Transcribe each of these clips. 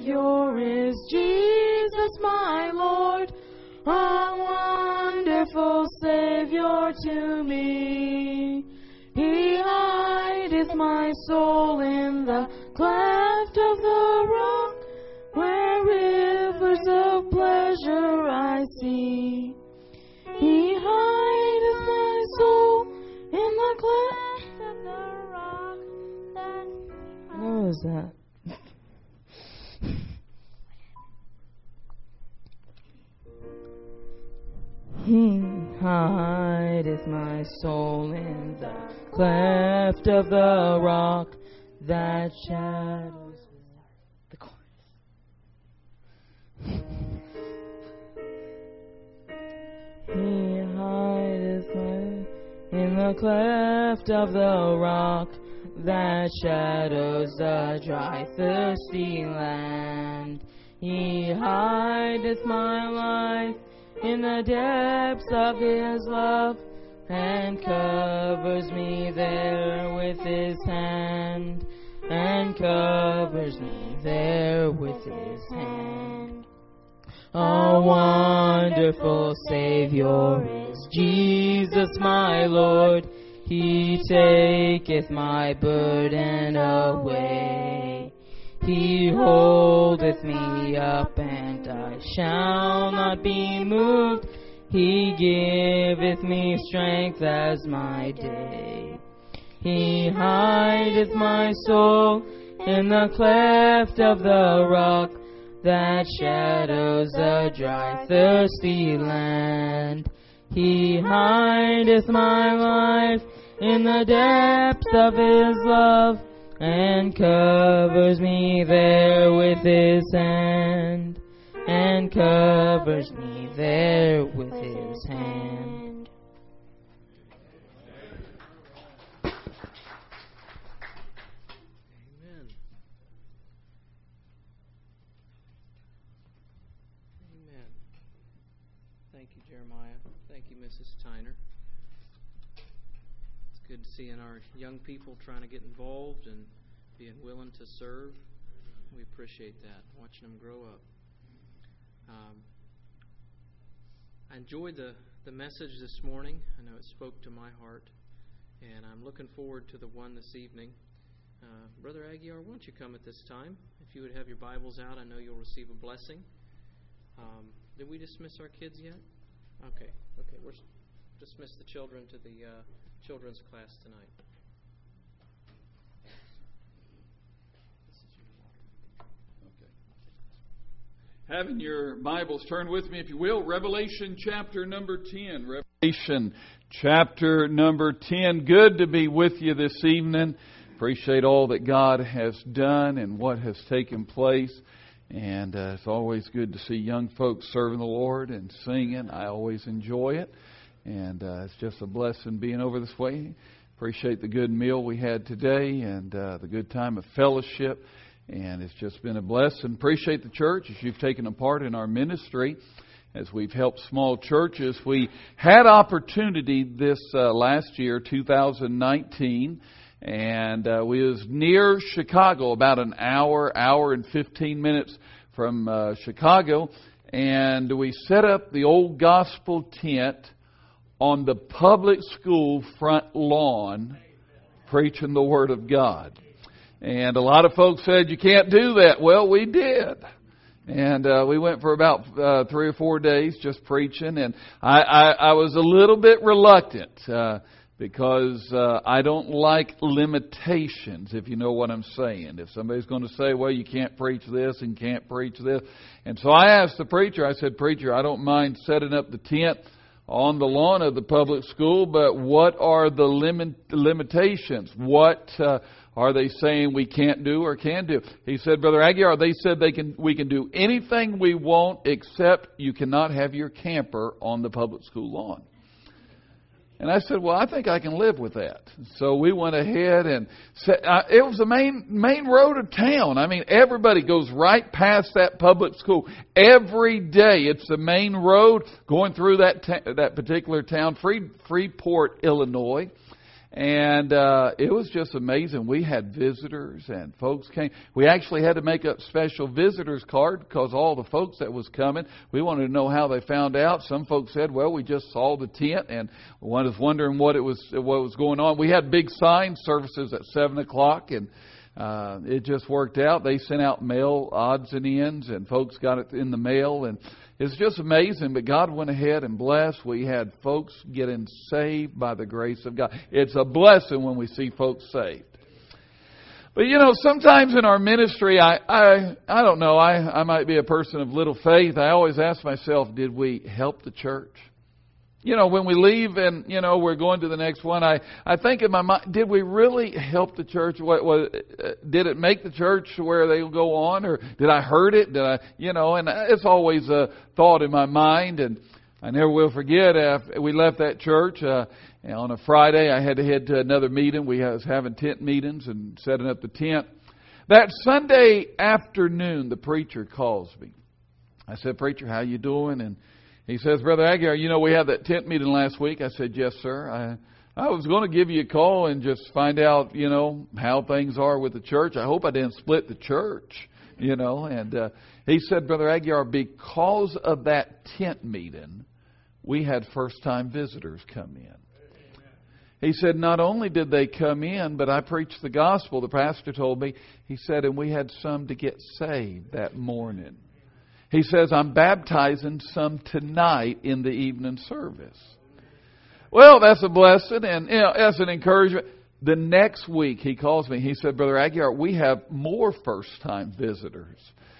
Savior is Jesus, my Lord, a wonderful Savior to me. He hideth my soul in the cleft of the rock, where rivers of pleasure I see. He hideth my soul in the cleft of the rock. What was that? He hideth my soul in the cleft of the rock that shadows the chorus. He hideth in the cleft of the rock that shadows the dry, thirsty land. He hideth my life in the depths of His love, and covers me there with His hand, and covers me there with His hand. A wonderful Savior is Jesus, my Lord. He taketh my burden away. He holdeth me up, and I shall not be moved. He giveth me strength as my day. He hideth my soul in the cleft of the rock that shadows a dry, thirsty land. He hideth my life in the depths of His love, and covers me there with His hand, and covers me there with His hand. Amen. Amen. Thank you, Jeremiah. Thank you, Mrs. Tyner. It's good to see our young people trying to get involved and being willing to serve. We appreciate that, watching them grow up. I enjoyed the message this morning. I know it spoke to my heart, and I'm looking forward to the one this evening. Brother Aguiar, why don't you come at this time? If you would have your Bibles out, I know you'll receive a blessing. Did we dismiss our kids yet? Okay, we're dismiss the children to the children's class tonight. Having your Bibles, turn with me, if you will, Revelation chapter number 10. Revelation chapter number 10. Good to be with you this evening. Appreciate all that God has done and what has taken place. And it's always good to see young folks serving the Lord and singing. I always enjoy it. And it's just a blessing being over this way. Appreciate the good meal we had today and the good time of fellowship. And it's just been a blessing. Appreciate the church as you've taken a part in our ministry as we've helped small churches. We had opportunity this last year, 2019, and we was near Chicago, about an hour and 15 minutes from Chicago, and we set up the old gospel tent on the public school front lawn, preaching the Word of God. And a lot of folks said, you can't do that. Well, we did. And we went for about 3 or 4 days just preaching. And I was a little bit reluctant because I don't like limitations, if you know what I'm saying. If somebody's going to say, well, you can't preach this and can't preach this. And so I asked the preacher, I said, preacher, I don't mind setting up the tent on the lawn of the public school, but what are the limitations? What are they saying we can't do or can do? He said, Brother Aguiar, they said we can do anything we want except you cannot have your camper on the public school lawn. And I said, well, I think I can live with that. So we went ahead and said, it was the main road of town. I mean, everybody goes right past that public school every day. It's the main road going through that particular town, Freeport, Illinois. And it was just amazing. We had visitors and folks came. We actually had to make a special visitors card because all the folks that was coming, we wanted to know how they found out. Some folks said, well, we just saw the tent and one was wondering what was going on. We had big signs, services at 7 o'clock, and it just worked out. They sent out mail odds and ends, and folks got it in the mail, and it's just amazing. But God went ahead and blessed. We had folks getting saved by the grace of God. It's a blessing when we see folks saved. But sometimes in our ministry, I don't know, I might be a person of little faith. I always ask myself, did we help the church? When we leave and, we're going to the next one, I think in my mind, did we really help the church? Did it make the church where they'll go on? Or did I hurt it? Did I, and it's always a thought in my mind. And I never will forget, after we left that church, on a Friday, I had to head to another meeting. We was having tent meetings and setting up the tent. That Sunday afternoon, the preacher calls me. I said, "Preacher, how you doing?" And he says, "Brother Aguiar, we had that tent meeting last week." I said, "Yes, sir. I was going to give you a call and just find out, how things are with the church. I hope I didn't split the church, And he said, "Brother Aguiar, because of that tent meeting, we had first-time visitors come in." He said, "Not only did they come in, but I preached the gospel." The pastor told me, he said, "and we had some to get saved that morning." He says, "I'm baptizing some tonight in the evening service." Well, that's a blessing, and that's an encouragement. The next week he calls me. He said, "Brother Aguiar, we have more first-time visitors."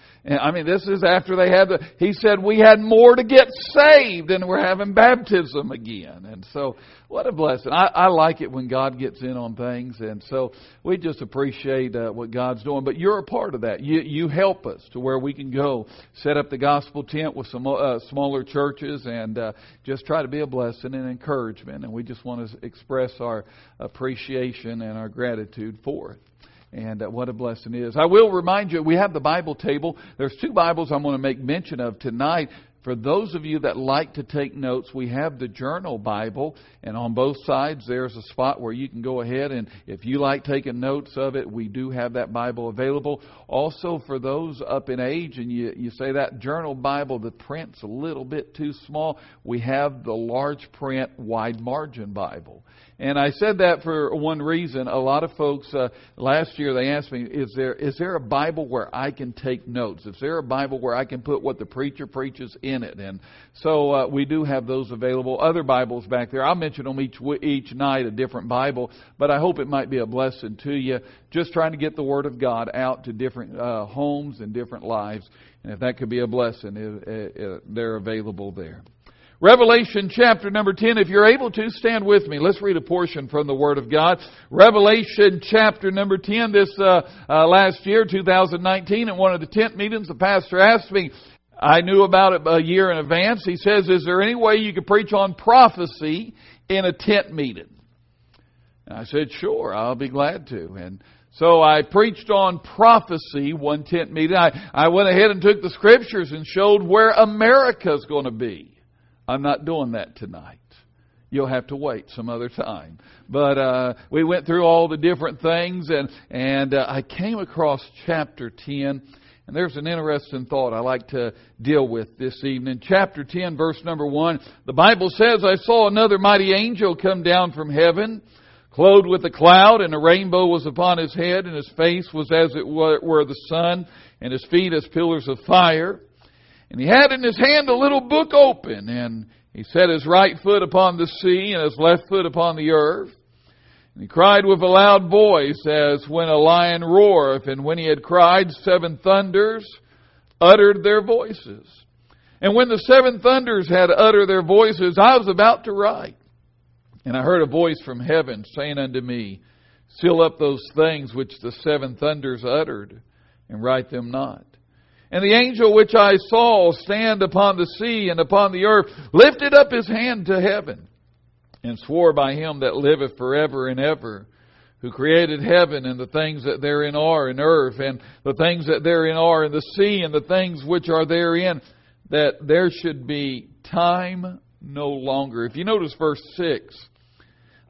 And this is after they had he said, "We had more to get saved, and we're having baptism again." And so, what a blessing. I like it when God gets in on things. And so, we just appreciate what God's doing. But you're a part of that. You help us to where we can go, set up the gospel tent with some smaller churches, and just try to be a blessing and encouragement. And we just want to express our appreciation and our gratitude for it. And what a blessing it is. I will remind you, we have the Bible table. There's 2 Bibles I'm going to make mention of tonight. For those of you that like to take notes, we have the Journal Bible. And on both sides, there's a spot where you can go ahead. And if you like taking notes of it, we do have that Bible available. Also, for those up in age, and you say that Journal Bible, the print's a little bit too small, we have the large print, wide margin Bible. And I said that for one reason. A lot of folks, last year they asked me, is there a Bible where I can take notes? Is there a Bible where I can put what the preacher preaches in it? And so we do have those available. Other Bibles back there. I'll mention them each night, a different Bible. But I hope it might be a blessing to you. Just trying to get the Word of God out to different homes and different lives. And if that could be a blessing, they're available there. Revelation chapter number 10. If you're able to, stand with me. Let's read a portion from the Word of God. Revelation chapter number 10. This last year, 2019, at one of the tent meetings, the pastor asked me, I knew about it a year in advance. He says, "Is there any way you could preach on prophecy in a tent meeting?" And I said, "Sure, I'll be glad to." And so I preached on prophecy one tent meeting. I went ahead and took the scriptures and showed where America's going to be. I'm not doing that tonight. You'll have to wait some other time. But we went through all the different things, and I came across chapter 10, and there's an interesting thought I like to deal with this evening. Chapter 10, verse number 1, the Bible says, "I saw another mighty angel come down from heaven, clothed with a cloud, and a rainbow was upon his head, and his face was as it were the sun, and his feet as pillars of fire. And he had in his hand a little book open, and he set his right foot upon the sea and his left foot upon the earth. And he cried with a loud voice as when a lion roareth. And when he had cried, 7 thunders uttered their voices. And when the 7 thunders had uttered their voices, I was about to write. And I heard a voice from heaven saying unto me, Seal up those things which the 7 thunders uttered, and write them not. And the angel which I saw stand upon the sea and upon the earth lifted up his hand to heaven, and swore by him that liveth forever and ever, who created heaven and the things that therein are, and earth and the things that therein are, and the sea and the things which are therein, that there should be time no longer. If you notice verse 6,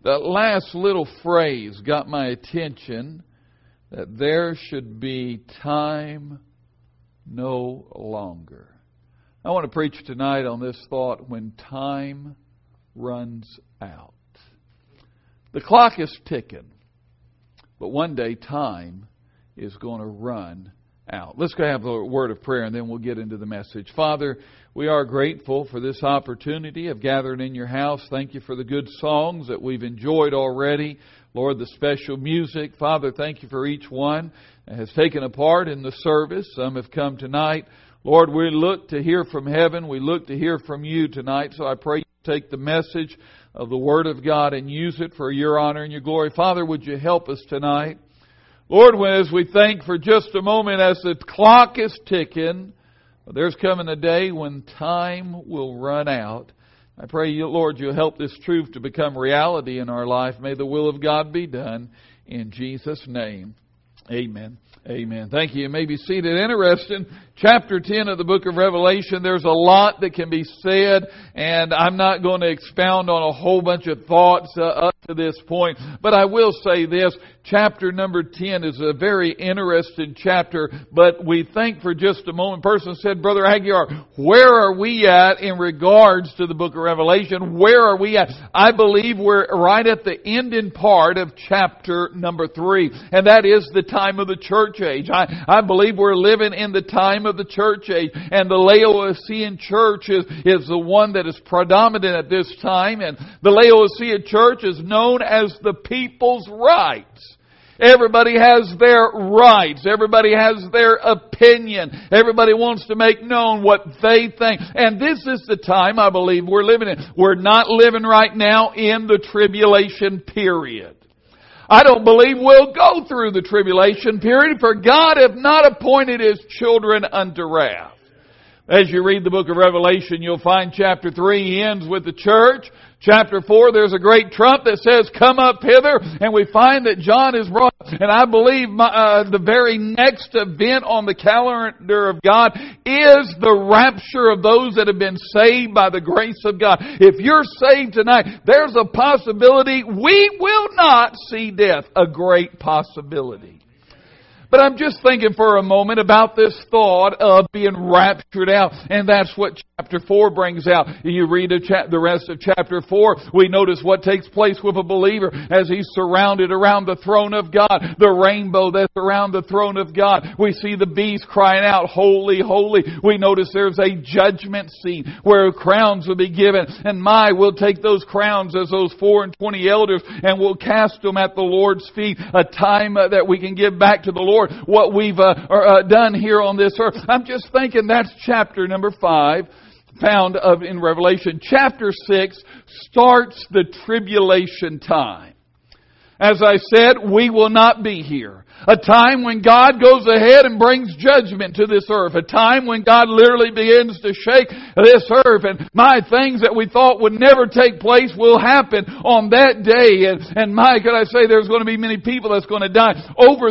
that last little phrase got my attention, that there should be time no longer. I want to preach tonight on this thought, when time runs out. The clock is ticking, but one day time is going to run out. Let's go have a word of prayer and then we'll get into the message. Father, we are grateful for this opportunity of gathering in your house. Thank you for the good songs that we've enjoyed already. Lord, the special music. Father, thank you for each one that has taken a part in the service. Some have come tonight. Lord, we look to hear from heaven. We look to hear from you tonight. So I pray you take the message of the Word of God and use it for your honor and your glory. Father, would you help us tonight? Lord, as we think for just a moment as the clock is ticking, there's coming a day when time will run out. I pray you, Lord, you'll help this truth to become reality in our life. May the will of God be done. In Jesus' name, amen. Amen. Thank you. You may be seated. Interesting. Chapter 10 of the book of Revelation, there's a lot that can be said, and I'm not going to expound on a whole bunch of thoughts up to this point, but I will say this. Chapter number 10 is a very interesting chapter, but we think for just a moment. A person said, Brother Aguiar, where are we at in regards to the book of Revelation? Where are we at? I believe we're right at the ending part of chapter number 3, and that is the time of the church age. I believe we're living in the time of the church age, and the Laodicean church is the one that is predominant at this time, and the Laodicean church is known as the people's rights. Everybody has their rights. Everybody has their opinion. Everybody wants to make known what they think. And this is the time I believe we're living in. We're not living right now in the tribulation period. I don't believe we'll go through the tribulation period, for God hath not appointed His children unto wrath. As you read the book of Revelation, you'll find chapter 3 ends with the church. Chapter 4, there's a great trump that says, come up hither. And we find that John is brought. And I believe the very next event on the calendar of God is the rapture of those that have been saved by the grace of God. If you're saved tonight, there's a possibility we will not see death. A great possibility. But I'm just thinking for a moment about this thought of being raptured out. And that's what chapter 4 brings out. You read the rest of chapter 4, we notice what takes place with a believer as he's surrounded around the throne of God. The rainbow that's around the throne of God. We see the beast crying out, holy, holy. We notice there's a judgment scene where crowns will be given. And we'll take those crowns as those 24 elders and we'll cast them at the Lord's feet. A time that we can give back to the Lord what we've done here on this earth. I'm just thinking that's chapter number 5 found in Revelation. Chapter 6 starts the tribulation time. As I said, we will not be here. A time when God goes ahead and brings judgment to this earth. A time when God literally begins to shake this earth. And things that we thought would never take place will happen on that day. And could I say there's going to be many people that's going to die. Over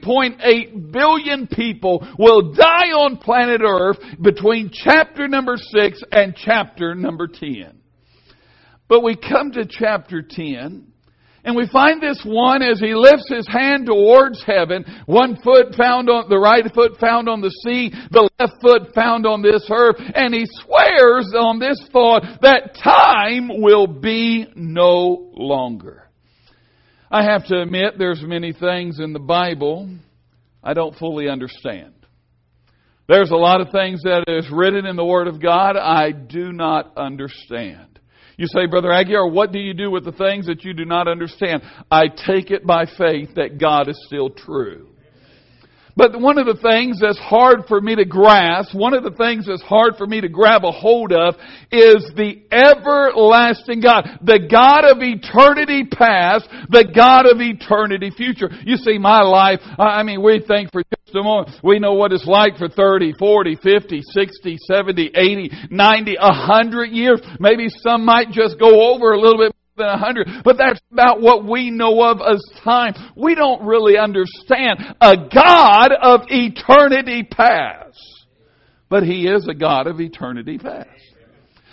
3.8 billion people will die on planet Earth between chapter number 6 and chapter number 10. But we come to chapter 10. And we find this one as he lifts his hand towards heaven, one foot found on the right foot found on the sea, the left foot found on this earth, and he swears on this thought that time will be no longer. I have to admit there's many things in the Bible I don't fully understand. There's a lot of things that is written in the Word of God I do not understand. You say, Brother Aguiar, what do you do with the things that you do not understand? I take it by faith that God is still true. But one of the things that's hard for me to grasp, one of the things that's hard for me to grab a hold of is the everlasting God. The God of eternity past, the God of eternity future. You see, my life, we think for just a moment, we know what it's like for 30, 40, 50, 60, 70, 80, 90, 100 years. Maybe some might just go over a little bit than 100, but that's about what we know of as time. We don't really understand a God of eternity past, but He is a God of eternity past.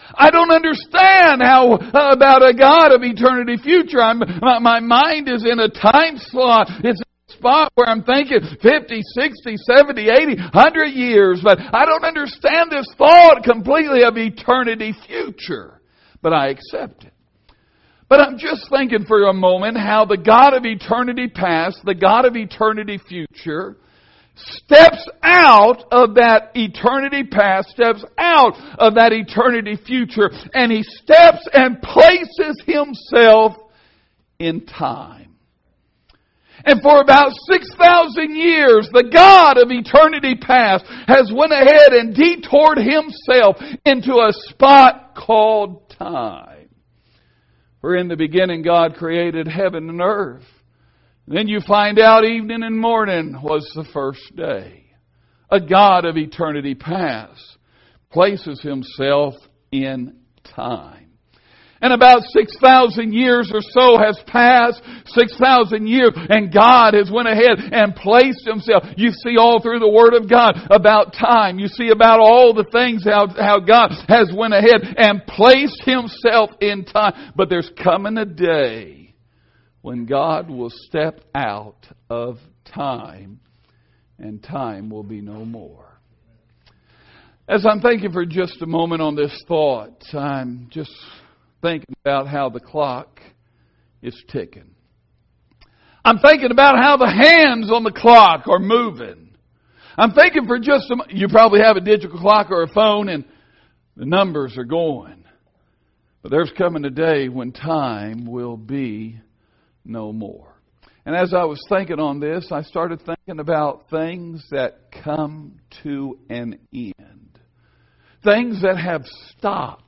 I don't understand how about a God of eternity future. My mind is in a time slot. It's a spot where I'm thinking 50, 60, 70, 80, 100 years. But I don't understand this thought completely of eternity future. But I accept it. But I'm just thinking for a moment how the God of eternity past, the God of eternity future, steps out of that eternity past, steps out of that eternity future, and He steps and places Himself in time. And for about 6,000 years, the God of eternity past has went ahead and detoured Himself into a spot called time. For in the beginning God created heaven and earth. Then you find out evening and morning was the first day. A God of eternity past places Himself in time. And about 6,000 years or so has passed, 6,000 years, and God has went ahead and placed Himself. You see all through the Word of God about time. You see about all the things how God has went ahead and placed Himself in time. But there's coming a day when God will step out of time, and time will be no more. As I'm thinking for just a moment on this thought, I'm just thinking about how the clock is ticking. I'm thinking about how the hands on the clock are moving. I'm thinking for just a moment, you probably have a digital clock or a phone and the numbers are going. But there's coming a day when time will be no more. And as I was thinking on this, I started thinking about things that come to an end. Things that have stopped.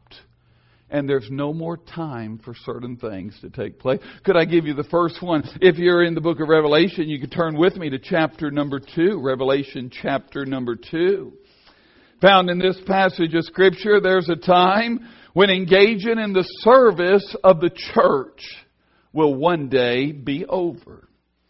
And there's no more time for certain things to take place. Could I give you the first one? If you're in the book of Revelation, you could turn with me to chapter number 2. Revelation chapter number 2. Found in this passage of Scripture, there's a time when engaging in the service of the church will one day be over.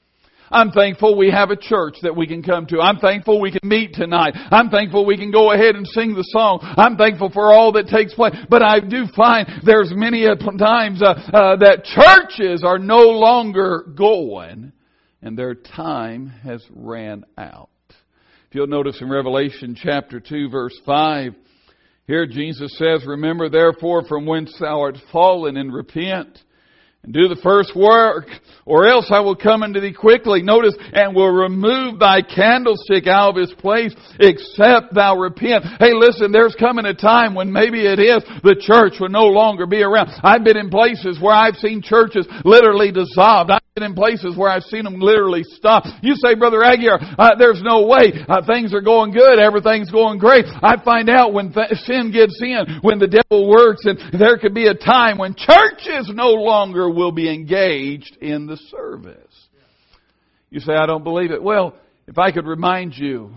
I'm thankful we have a church that we can come to. I'm thankful we can meet tonight. I'm thankful we can go ahead and sing the song. I'm thankful for all that takes place. But I do find there's many times that churches are no longer going and their time has ran out. If you'll notice in Revelation chapter 2 verse 5, here Jesus says, "Remember therefore from whence thou art fallen and repent. And do the first work, or else I will come unto thee quickly." Notice, "and will remove thy candlestick out of his place, except thou repent." Hey, listen, there's coming a time when maybe it is the church will no longer be around. I've been in places where I've seen churches literally dissolved. I've been in places where I've seen them literally stop. You say, "Brother Aguiar, there's no way. Things are going good. Everything's going great." I find out when sin gets in, when the devil works, and there could be a time when churches no longer will be engaged in the service. You say, "I don't believe it." Well, if I could remind you,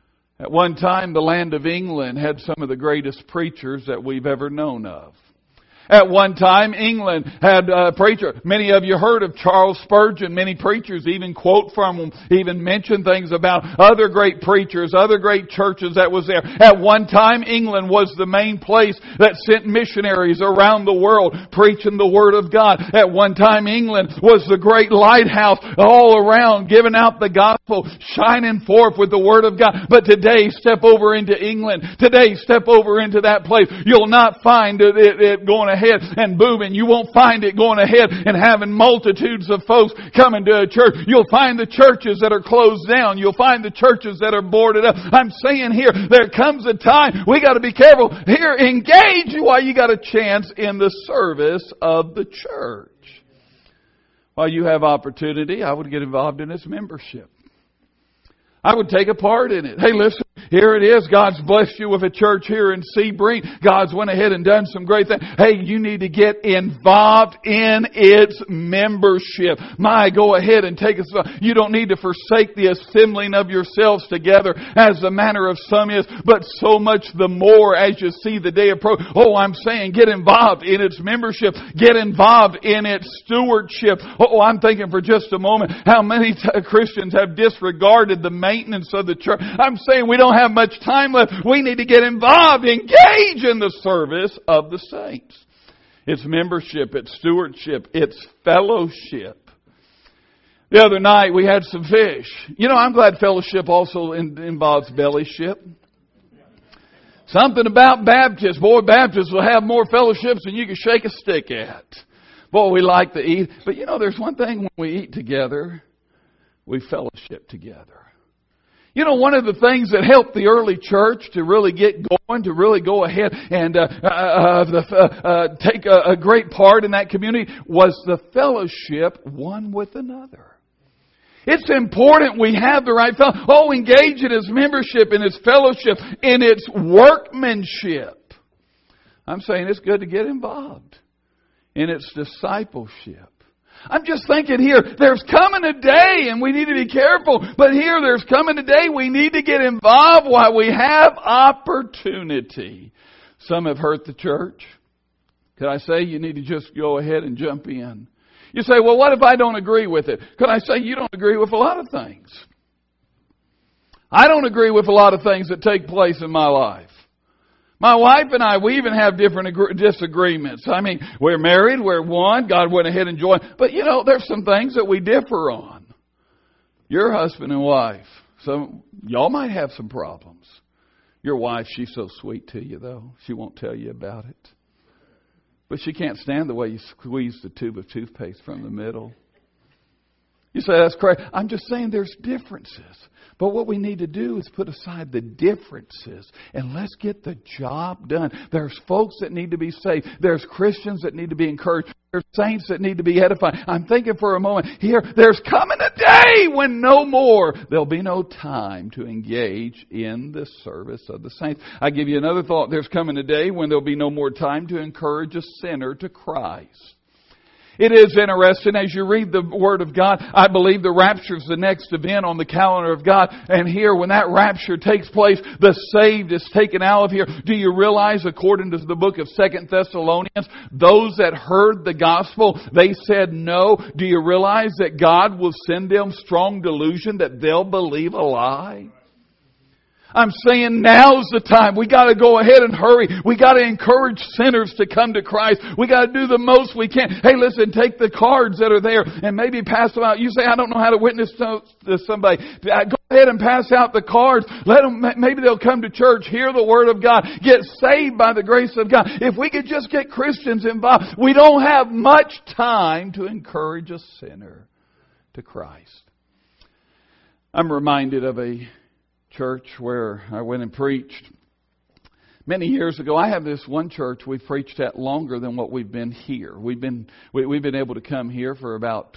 at one time the land of England had some of the greatest preachers that we've ever known of. At one time, England had a preacher. Many of you heard of Charles Spurgeon. Many preachers even quote from him, even mention things about other great preachers, other great churches that was there. At one time, England was the main place that sent missionaries around the world preaching the Word of God. At one time, England was the great lighthouse all around, giving out the gospel, shining forth with the Word of God. But today, step over into England. Today, step over into that place. You'll not find it going ahead and booming. You won't find it going ahead and having multitudes of folks coming to a church. You'll find the churches that are closed down. You'll find the churches that are boarded up. I'm saying here, there comes a time we got to be careful. Here, engage while you got a chance in the service of the church. While you have opportunity, I would get involved in its membership. I would take a part in it. Hey, listen, here it is. God's blessed you with a church here in Sebring. God's went ahead and done some great things. Hey, you need to get involved in its membership. Go ahead and take it. You don't need to forsake the assembling of yourselves together as the manner of some is, but so much the more as you see the day approach. Oh, I'm saying get involved in its membership. Get involved in its stewardship. Oh, I'm thinking for just a moment how many Christians have disregarded the maintenance of the church. I'm saying we don't have much time left. We need to get involved, engage in the service of the saints. It's membership, it's stewardship, it's fellowship. The other night we had some fish. You know, I'm glad fellowship also involves bellyship. Something about Baptists. Boy, Baptists will have more fellowships than you can shake a stick at. Boy, we like to eat. But you know, there's one thing when we eat together, we fellowship together. You know, one of the things that helped the early church to really get going, to really go ahead and take a great part in that community was the fellowship one with another. It's important we have the right fellowship. Oh, engage in His membership, in His fellowship, in its workmanship. I'm saying it's good to get involved in its discipleship. I'm just thinking here, there's coming a day, and we need to be careful, but here there's coming a day we need to get involved while we have opportunity. Some have hurt the church. Could I say you need to just go ahead and jump in? You say, well, what if I don't agree with it? Could I say you don't agree with a lot of things? I don't agree with a lot of things that take place in my life. My wife and I, we even have different disagreements. I mean, we're married, we're one, God went ahead and joined. But you know, there's some things that we differ on. Your husband and wife, y'all might have some problems. Your wife, she's so sweet to you though. She won't tell you about it. But she can't stand the way you squeeze the tube of toothpaste from the middle. You say, that's crazy. I'm just saying there's differences. But what we need to do is put aside the differences and let's get the job done. There's folks that need to be saved. There's Christians that need to be encouraged. There's saints that need to be edified. I'm thinking for a moment here, there's coming a day when no more, there'll be no time to engage in the service of the saints. I give you another thought. There's coming a day when there'll be no more time to encourage a sinner to Christ. It is interesting as you read the Word of God. I believe the rapture is the next event on the calendar of God. And here, when that rapture takes place, the saved is taken out of here. Do you realize, according to the book of 2 Thessalonians, those that heard the gospel, they said no. Do you realize that God will send them strong delusion that they'll believe a lie? I'm saying now's the time. We got to go ahead and hurry. We got to encourage sinners to come to Christ. We got to do the most we can. Hey, listen, take the cards that are there and maybe pass them out. You say, I don't know how to witness to somebody. Go ahead and pass out the cards. Let them, maybe they'll come to church, hear the Word of God, get saved by the grace of God. If we could just get Christians involved, we don't have much time to encourage a sinner to Christ. I'm reminded of a church where I went and preached many years ago. I have this one church we've preached at longer than what we've been here. We've been able to come here for about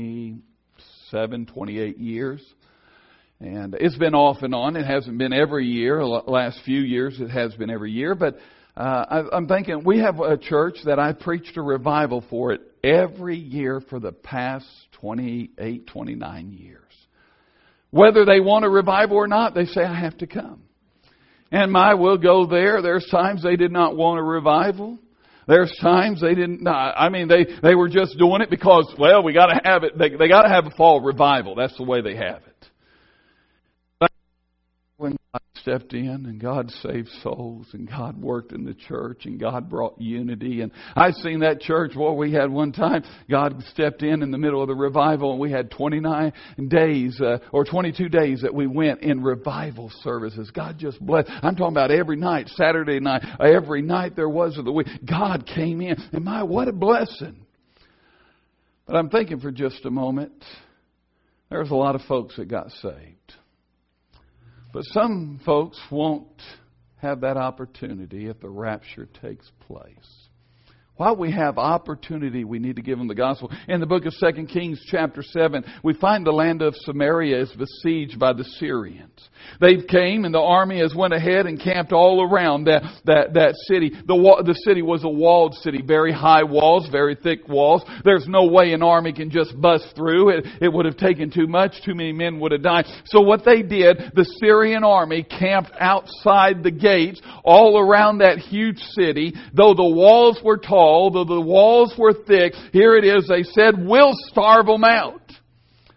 27, 28 years. And it's been off and on. It hasn't been every year. The last few years it has been every year. But I'm thinking we have a church that I preached a revival for it every year for the past 28, 29 years. Whether they want a revival or not, they say, I have to come. And we'll go there. There's times they did not want a revival. There's times they didn't. I mean, they were just doing it because, well, we got to have it. They got to have a fall revival. That's the way they have it. But when God stepped in and God saved souls and God worked in the church and God brought unity. And I've seen that church, we had one time, God stepped in the middle of the revival and we had 29 days or 22 days that we went in revival services. God just blessed. I'm talking about every night, Saturday night, every night there was of the week. God came in and what a blessing. But I'm thinking for just a moment, there's a lot of folks that got saved. But some folks won't have that opportunity if the rapture takes place. While we have opportunity, we need to give them the gospel. In the book of 2 Kings chapter 7, we find the land of Samaria is besieged by the Syrians. They came and the army has went ahead and camped all around that city. The city was a walled city, very high walls, very thick walls. There's no way an army can just bust through. It would have taken too much. Too many men would have died. So what they did, the Syrian army camped outside the gates all around that huge city. Though the walls were tall, though the walls were thick, here it is, they said, we'll starve them out.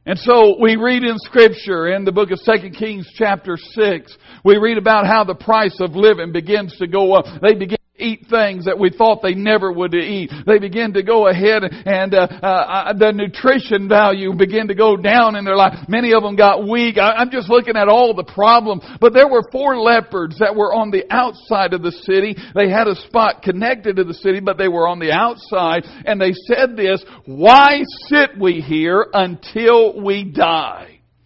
And so we read in Scripture, in the book of 2 Kings chapter 6, we read about how the price of living begins to go up. They begin to eat things that we thought they never would eat. They begin to go ahead and the nutrition value begin to go down in their life. Many of them got weak. I'm just looking at all the problems. But there were 4 lepers that were on the outside of the city. They had a spot connected to the city, but they were on the outside. And they said this, "Why sit we here until we die?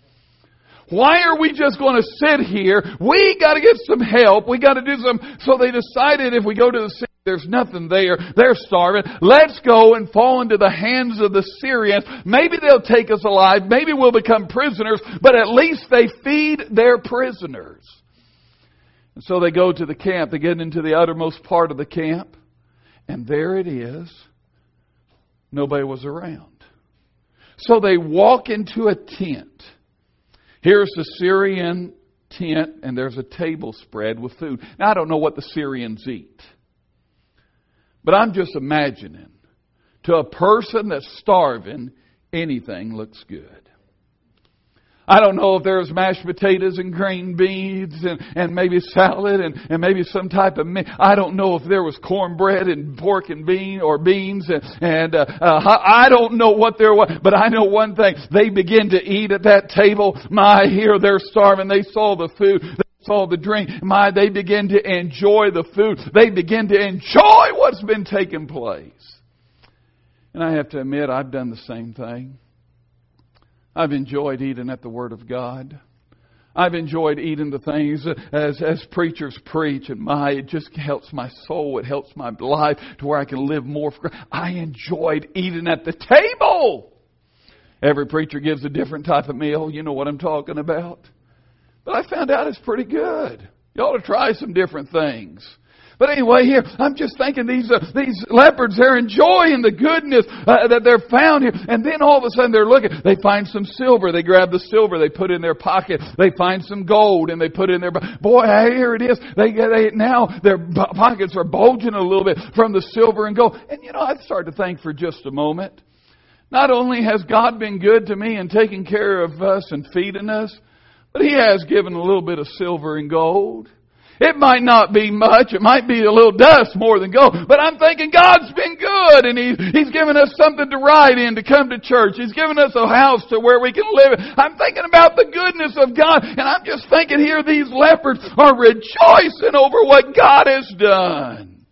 Why are we just going to sit here? We got to get some help. We got to do some." So they decided, if we go to the city, there's nothing there. They're starving. Let's go and fall into the hands of the Syrians. Maybe they'll take us alive. Maybe we'll become prisoners. But at least they feed their prisoners. And so they go to the camp. They get into the uttermost part of the camp. And there it is. Nobody was around. So they walk into a tent. Here's the Syrian tent, and there's a table spread with food. Now, I don't know what the Syrians eat. But I'm just imagining, to a person that's starving, anything looks good. I don't know if there's mashed potatoes and green beans and maybe salad and maybe some type of meat. I don't know if there was cornbread and pork and beans and I don't know what there was. But I know one thing. They begin to eat at that table. Here they're starving. They saw the food. They saw the drink. They begin to enjoy the food. They begin to enjoy what's been taking place. And I have to admit, I've done the same thing. I've enjoyed eating at the Word of God. I've enjoyed eating the things as preachers preach, and it just helps my soul. It helps my life to where I can live more. I enjoyed eating at the table. Every preacher gives a different type of meal. You know what I'm talking about. But I found out it's pretty good. You ought to try some different things. But anyway, here, I'm just thinking these leopards, they're enjoying the goodness that they're found here. And then all of a sudden they're looking. They find some silver. They grab the silver. They put it in their pocket. They find some gold and they put it in their... Boy, here it is. Now their pockets are bulging a little bit from the silver and gold. And I started to think for just a moment. Not only has God been good to me and taking care of us and feeding us, but He has given a little bit of silver and gold. It might not be much. It might be a little dust more than gold. But I'm thinking God's been good. And He's given us something to ride in to come to church. He's given us a house to where we can live. I'm thinking about the goodness of God. And I'm just thinking here these lepers are rejoicing over what God has done.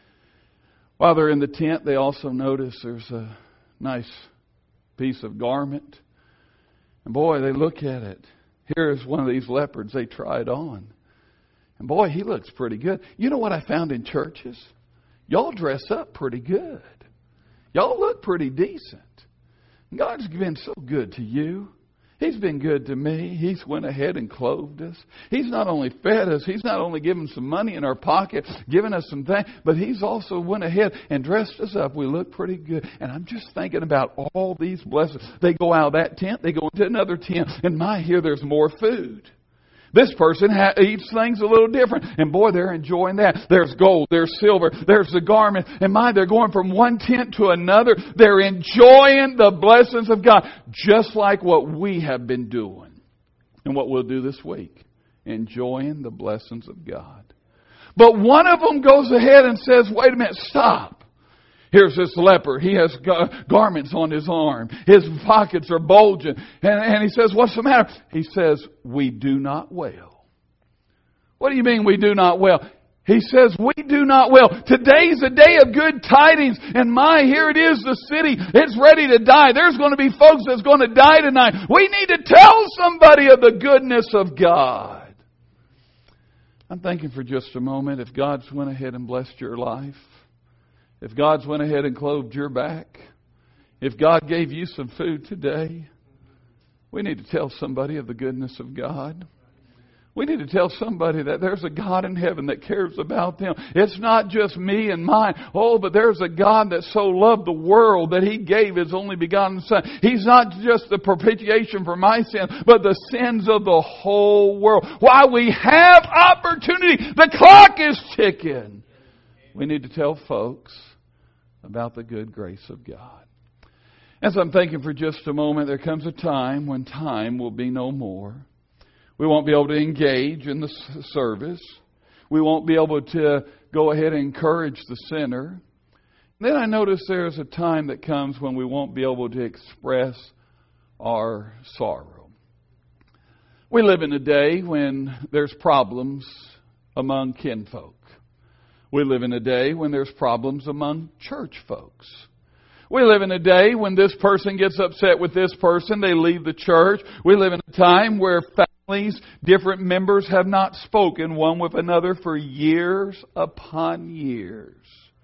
While they're in the tent, they also notice there's a nice piece of garment. And boy, they look at it. Here's one of these leopards. They try it on. And boy, he looks pretty good. You know what I found in churches? Y'all dress up pretty good. Y'all look pretty decent. God's been so good to you. He's been good to me. He's went ahead and clothed us. He's not only fed us. He's not only given some money in our pocket, given us some things, but He's also went ahead and dressed us up. We look pretty good. And I'm just thinking about all these blessings. They go out of that tent. They go into another tent. And here there's more food. This person eats things a little different. And boy, they're enjoying that. There's gold, there's silver, there's the garment. And they're going from one tent to another. They're enjoying the blessings of God. Just like what we have been doing. And what we'll do this week. Enjoying the blessings of God. But one of them goes ahead and says, wait a minute, stop. Here's this leper. He has garments on his arm. His pockets are bulging. And he says, what's the matter? He says, we do not well. What do you mean we do not well? He says, we do not well. Today's a day of good tidings. And here it is, the city. It's ready to die. There's going to be folks that's going to die tonight. We need to tell somebody of the goodness of God. I'm thinking for just a moment, if God's went ahead and blessed your life, if God's went ahead and clothed your back, if God gave you some food today, we need to tell somebody of the goodness of God. We need to tell somebody that there's a God in heaven that cares about them. It's not just me and mine. But there's a God that so loved the world that He gave His only begotten Son. He's not just the propitiation for my sins, but the sins of the whole world. While we have opportunity, the clock is ticking. We need to tell folks about the good grace of God. As I'm thinking for just a moment, there comes a time when time will be no more. We won't be able to engage in the service. We won't be able to go ahead and encourage the sinner. Then I notice there's a time that comes when we won't be able to express our sorrow. We live in a day when there's problems among kinfolk. We live in a day when there's problems among church folks. We live in a day when this person gets upset with this person, they leave the church. We live in a time where families, different members have not spoken one with another for years upon years.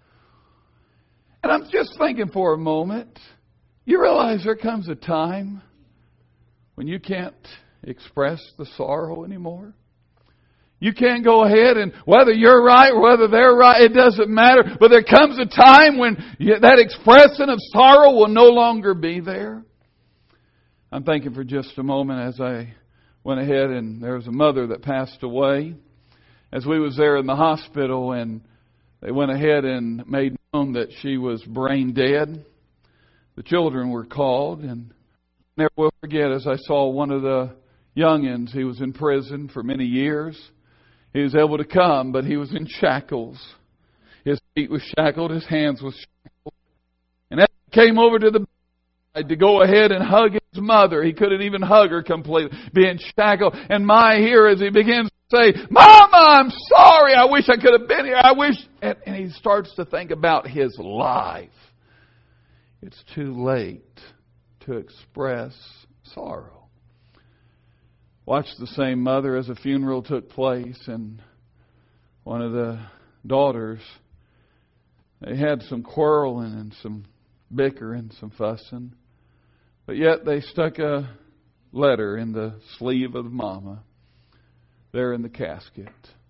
And I'm just thinking for a moment, you realize there comes a time when you can't express the sorrow anymore? You can't go ahead and whether you're right or whether they're right, it doesn't matter. But there comes a time when that expression of sorrow will no longer be there. I'm thinking for just a moment as I went ahead and there was a mother that passed away. As we was there in the hospital and they went ahead and made known that she was brain dead. The children were called and I never will forget as I saw one of the youngins. He was in prison for many years. He was able to come, but he was in shackles. His feet were shackled, his hands were shackled. And as he came over to the bed to go ahead and hug his mother, he couldn't even hug her completely, being shackled. And my here as he begins to say, "Mama, I'm sorry. I wish I could have been here. I wish." And he starts to think about his life. It's too late to express sorrow. Watched the same mother as a funeral took place, and one of the daughters, they had some quarreling and some bickering, some fussing, but yet they stuck a letter in the sleeve of Mama there in the casket.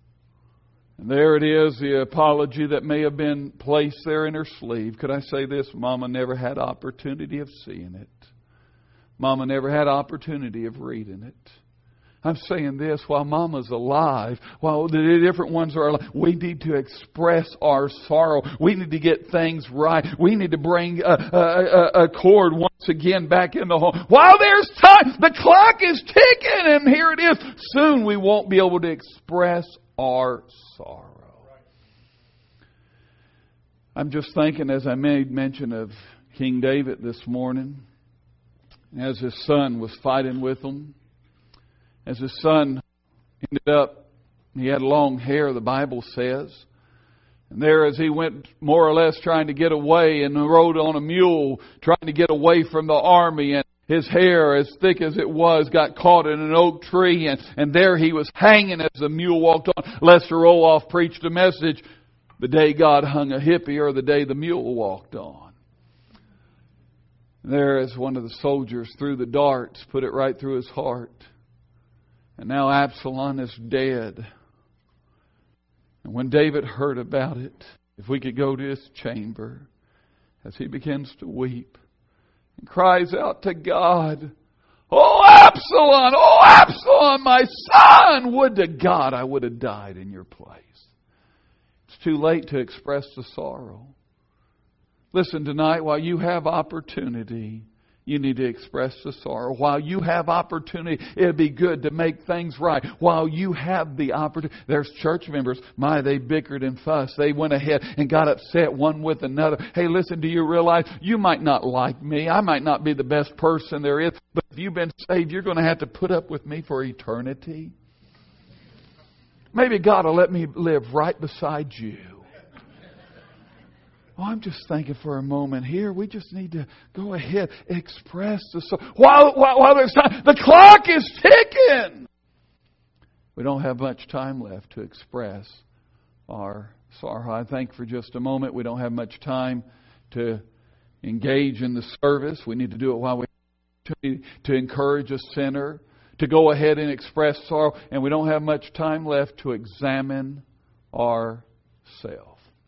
And there it is, the apology that may have been placed there in her sleeve. Could I say this? Mama never had opportunity of seeing it. Mama never had opportunity of reading it. I'm saying this, while Mama's alive, while the different ones are alive, we need to express our sorrow. We need to get things right. We need to bring a chord once again back in the home. While there's time, the clock is ticking, and here it is. Soon we won't be able to express our sorrow. I'm just thinking as I made mention of King David this morning, as his son was fighting with him. As his son ended up, he had long hair, the Bible says. And there as he went more or less trying to get away and rode on a mule, trying to get away from the army, and his hair, as thick as it was, got caught in an oak tree, and there he was hanging as the mule walked on. Lester Roloff preached a message, the day God hung a hippie or the day the mule walked on. And there as one of the soldiers threw the darts, put it right through his heart. And now Absalom is dead. And when David heard about it, if we could go to his chamber, as he begins to weep and cries out to God, "Oh Absalom, my son! Would to God I would have died in your place." It's too late to express the sorrow. Listen, tonight, while you have opportunity, you need to express the sorrow. While you have opportunity, it'd be good to make things right. While you have the opportunity. There's church members, they bickered and fussed. They went ahead and got upset one with another. Hey, listen, do you realize you might not like me? I might not be the best person there is. But if you've been saved, you're going to have to put up with me for eternity. Maybe God will let me live right beside you. I'm just thinking for a moment here, we just need to go ahead, express the sorrow. While there's time, the clock is ticking. We don't have much time left to express our sorrow. I think for just a moment, we don't have much time to engage in the service. We need to do it while we have to encourage a sinner, to go ahead and express sorrow. And we don't have much time left to examine ourselves.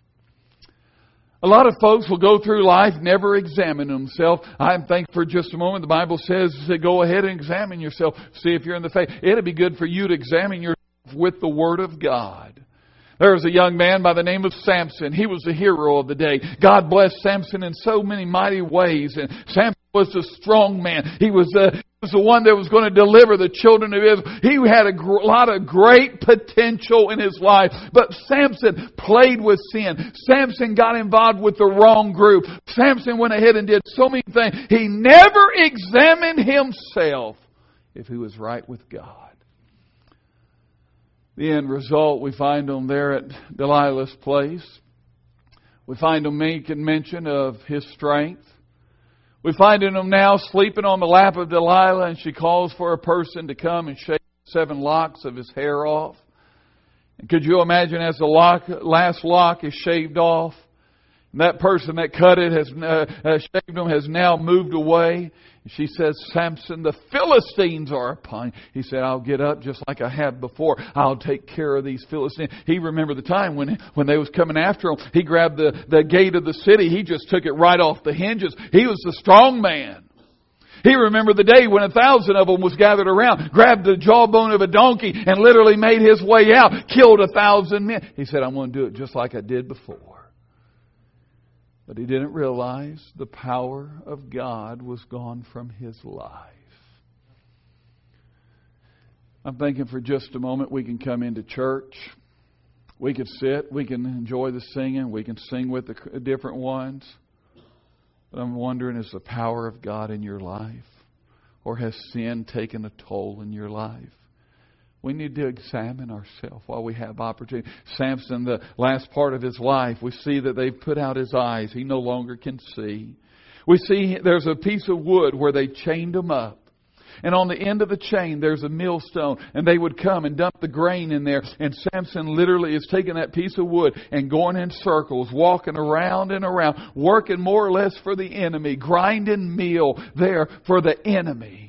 A lot of folks will go through life, never examine themselves. I'm thankful for just a moment. The Bible says to go ahead and examine yourself. See if you're in the faith. It'd be good for you to examine yourself with the Word of God. There was a young man by the name of Samson. He was the hero of the day. God blessed Samson in so many mighty ways. And Samson was a strong man. He was the one that was going to deliver the children of Israel. He had a lot of great potential in his life. But Samson played with sin. Samson got involved with the wrong group. Samson went ahead and did so many things. He never examined himself if he was right with God. The end result, we find him there at Delilah's place. We find him making mention of his strength. We find him now sleeping on the lap of Delilah, and she calls for a person to come and shave 7 locks of his hair off. And could you imagine as the last lock is shaved off, and that person that cut it has shaved him has now moved away. She says, Samson, the Philistines are upon you. He said, I'll get up just like I have before. I'll take care of these Philistines. He remembered the time when they was coming after him. He grabbed the gate of the city. He just took it right off the hinges. He was the strong man. He remembered the day when 1,000 of them was gathered around, grabbed the jawbone of a donkey and literally made his way out, killed 1,000 men. He said, I'm going to do it just like I did before. But he didn't realize the power of God was gone from his life. I'm thinking for just a moment we can come into church. We can sit. We can enjoy the singing. We can sing with the different ones. But I'm wondering, is the power of God in your life? Or has sin taken a toll in your life? We need to examine ourselves while we have opportunity. Samson, the last part of his life, we see that they've put out his eyes. He no longer can see. We see there's a piece of wood where they chained him up. And on the end of the chain, there's a millstone. And they would come and dump the grain in there. And Samson literally is taking that piece of wood and going in circles, walking around and around, working more or less for the enemy, grinding meal there for the enemy.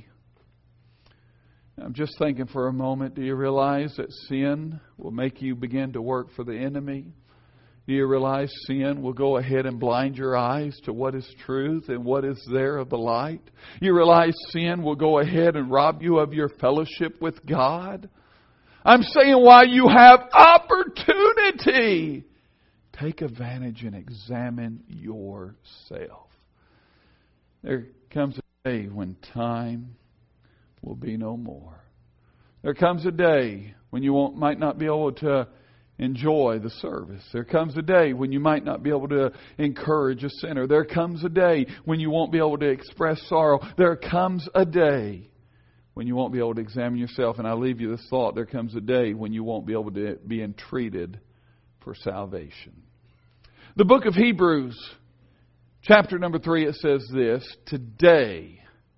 I'm just thinking for a moment, do you realize that sin will make you begin to work for the enemy? Do you realize sin will go ahead and blind your eyes to what is truth and what is there of the light? You realize sin will go ahead and rob you of your fellowship with God? I'm saying while you have opportunity, take advantage and examine yourself. There comes a day when time will be no more. There comes a day when you might not be able to enjoy the service. There comes a day when you might not be able to encourage a sinner. There comes a day when you won't be able to express sorrow. There comes a day when you won't be able to examine yourself. And I leave you this thought. There comes a day when you won't be able to be entreated for salvation. The book of Hebrews, chapter number 3, it says this: today,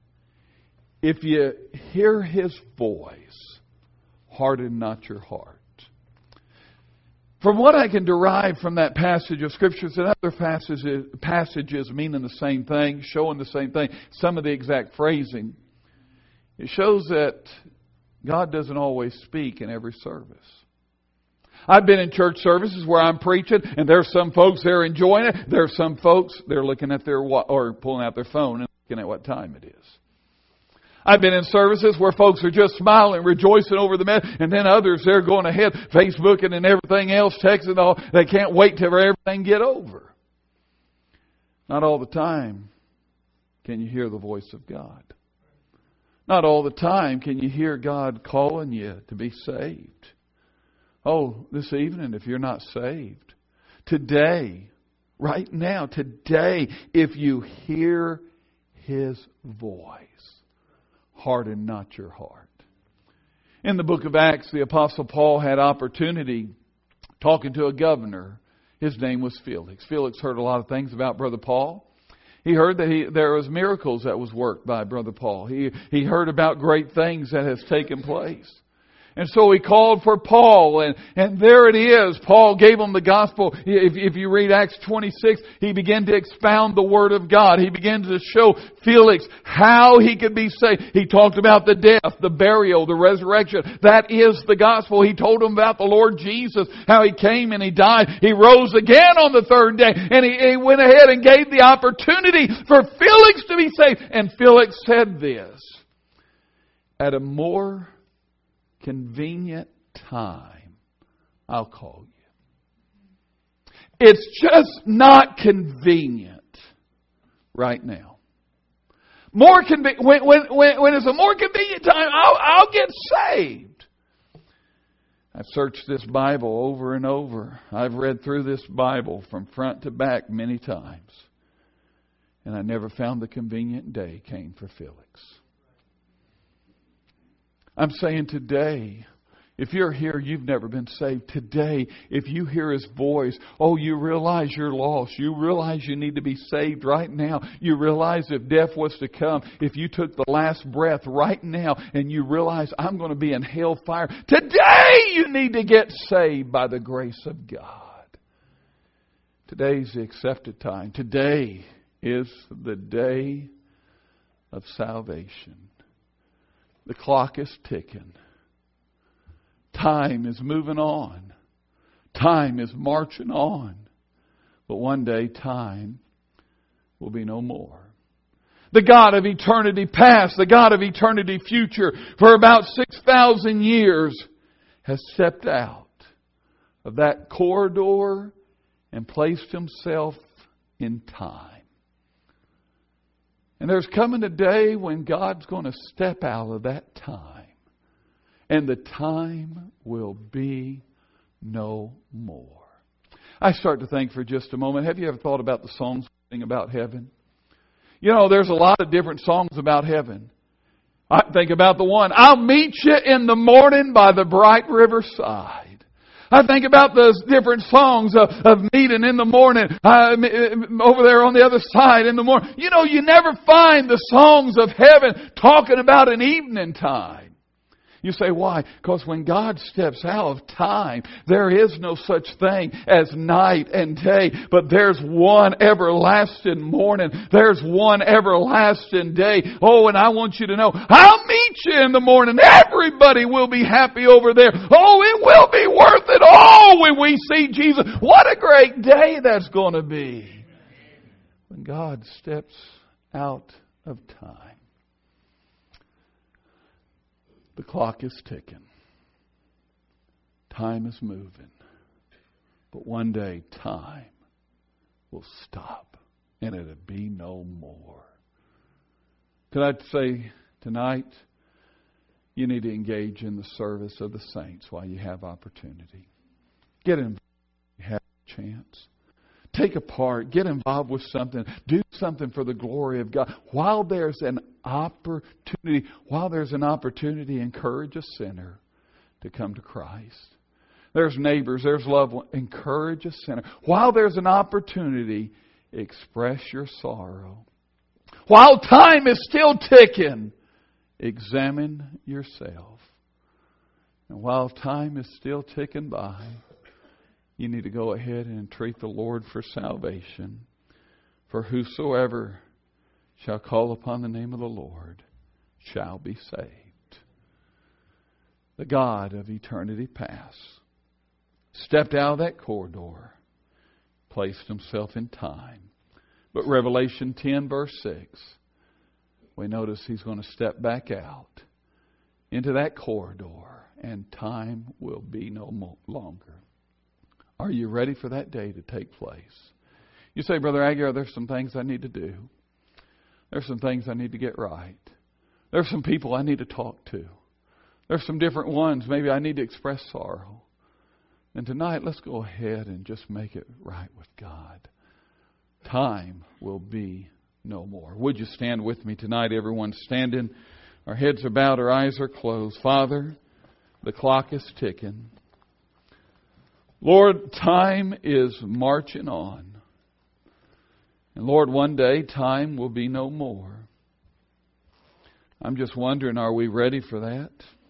if you hear His voice, harden not your heart. From what I can derive from that passage of Scriptures and other passages meaning the same thing, showing the same thing, some of the exact phrasing, it shows that God doesn't always speak in every service. I've been in church services where I'm preaching and there's some folks that are enjoying it. There's some folks that are looking at or pulling out their phone and looking at what time it is. I've been in services where folks are just smiling, rejoicing over the message, and then others, they're going ahead, Facebooking and everything else, texting all. They can't wait till everything get over. Not all the time can you hear the voice of God. Not all the time can you hear God calling you to be saved. Oh, this evening, if you're not saved, today, right now, today, if you hear His voice, harden not your heart. In the book of Acts, the Apostle Paul had opportunity talking to a governor. His name was Felix. Felix heard a lot of things about Brother Paul. He heard that there was miracles that was worked by Brother Paul. He heard about great things that has taken place. And so he called for Paul, and there it is. Paul gave him the gospel. If you read Acts 26, he began to expound the Word of God. He began to show Felix how he could be saved. He talked about the death, the burial, the resurrection. That is the gospel. He told him about the Lord Jesus, how He came and He died. He rose again on the third day, and he went ahead and gave the opportunity for Felix to be saved. And Felix said this: at a more convenient time, I'll call you. It's just not convenient right now. When it's a more convenient time, I'll get saved. I've searched this Bible over and over. I've read through this Bible from front to back many times. And I never found the convenient day came for Felix. I'm saying today, if you're here, you've never been saved. Today, if you hear His voice, you realize you're lost. You realize you need to be saved right now. You realize if death was to come, if you took the last breath right now and you realize I'm going to be in hellfire, today you need to get saved by the grace of God. Today's the accepted time. Today is the day of salvation. The clock is ticking. Time is moving on. Time is marching on. But one day time will be no more. The God of eternity past, the God of eternity future, for about 6,000 years has stepped out of that corridor and placed Himself in time. And there's coming a day when God's going to step out of that time. And the time will be no more. I start to think for just a moment, have you ever thought about the songs we sing about heaven? You know, there's a lot of different songs about heaven. I think about the one, I'll meet you in the morning by the bright riverside. I think about those different songs of meeting in the morning, over there on the other side in the morning. You know, you never find the songs of heaven talking about an evening time. You say, why? Because when God steps out of time, there is no such thing as night and day, but there's one everlasting morning. There's one everlasting day. Oh, and I want you to know, I'll meet you in the morning. Everybody will be happy over there. Oh, it will be worth it all when we see Jesus. What a great day that's going to be when God steps out of time. The clock is ticking. Time is moving. But one day time will stop and it'll be no more. Can I say tonight, you need to engage in the service of the saints while you have opportunity. Get involved when you have a chance. Take a part. Get involved with something. Do something for the glory of God. While there's an opportunity, encourage a sinner to come to Christ. There's neighbors, there's loved ones. Encourage a sinner. While there's an opportunity, express your sorrow. While time is still ticking, examine yourself. And while time is still ticking by, you need to go ahead and entreat the Lord for salvation. For whosoever shall call upon the name of the Lord shall be saved. The God of eternity past stepped out of that corridor, placed Himself in time. But Revelation 10 verse 6, we notice He's going to step back out into that corridor and time will be no longer. Are you ready for that day to take place? You say, Brother Aguirre, there's some things I need to do. There's some things I need to get right. There's some people I need to talk to. There's some different ones maybe I need to express sorrow. And tonight, let's go ahead and just make it right with God. Time will be no more. Would you stand with me tonight, everyone standing? Our heads are bowed, our eyes are closed. Father, the clock is ticking. Lord, time is marching on. And Lord, one day time will be no more. I'm just wondering, are we ready for that?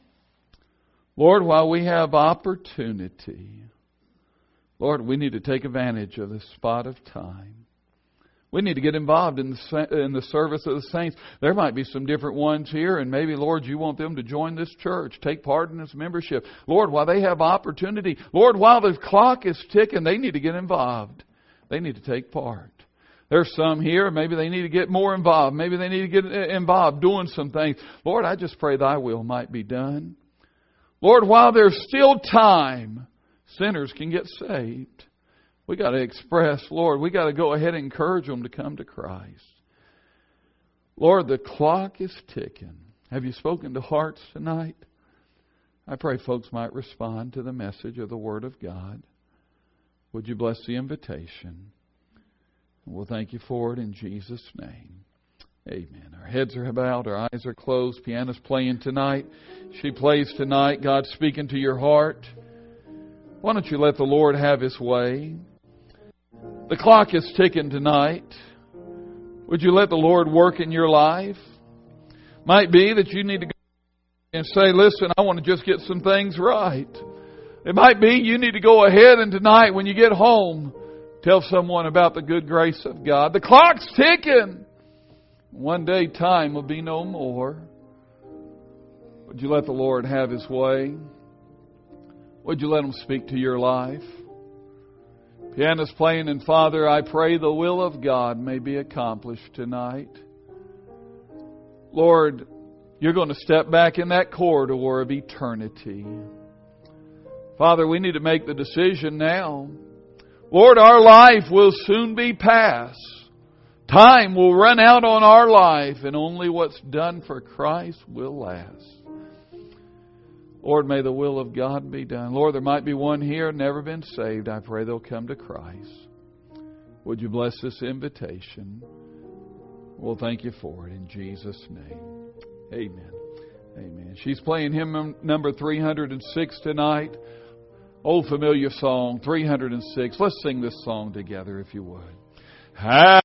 Lord, while we have opportunity, Lord, we need to take advantage of this spot of time. We need to get involved in the service of the saints. There might be some different ones here, and maybe, Lord, you want them to join this church, take part in this membership. Lord, while they have opportunity, Lord, while the clock is ticking, they need to get involved. They need to take part. There's some here, maybe they need to get more involved. Maybe they need to get involved doing some things. Lord, I just pray Thy will might be done. Lord, while there's still time, sinners can get saved. We got to express, Lord, we got to go ahead and encourage them to come to Christ. Lord, the clock is ticking. Have you spoken to hearts tonight? I pray folks might respond to the message of the Word of God. Would you bless the invitation? And we'll thank you for it in Jesus' name. Amen. Our heads are bowed, our eyes are closed. Piano's playing tonight. She plays tonight. God's speaking to your heart. Why don't you let the Lord have His way? The clock is ticking tonight. Would you let the Lord work in your life? Might be that you need to go and say, listen, I want to just get some things right. It might be you need to go ahead and tonight when you get home, tell someone about the good grace of God. The clock's ticking. One day time will be no more. Would you let the Lord have His way? Would you let Him speak to your life? Piano's playing, and Father, I pray the will of God may be accomplished tonight. Lord, you're going to step back in that corridor of eternity. Father, we need to make the decision now. Lord, our life will soon be past. Time will run out on our life, and only what's done for Christ will last. Lord, may the will of God be done. Lord, there might be one here never been saved. I pray they'll come to Christ. Would you bless this invitation? We'll thank you for it in Jesus' name. Amen. Amen. She's playing hymn number 306 tonight. Old familiar song, 306. Let's sing this song together if you would.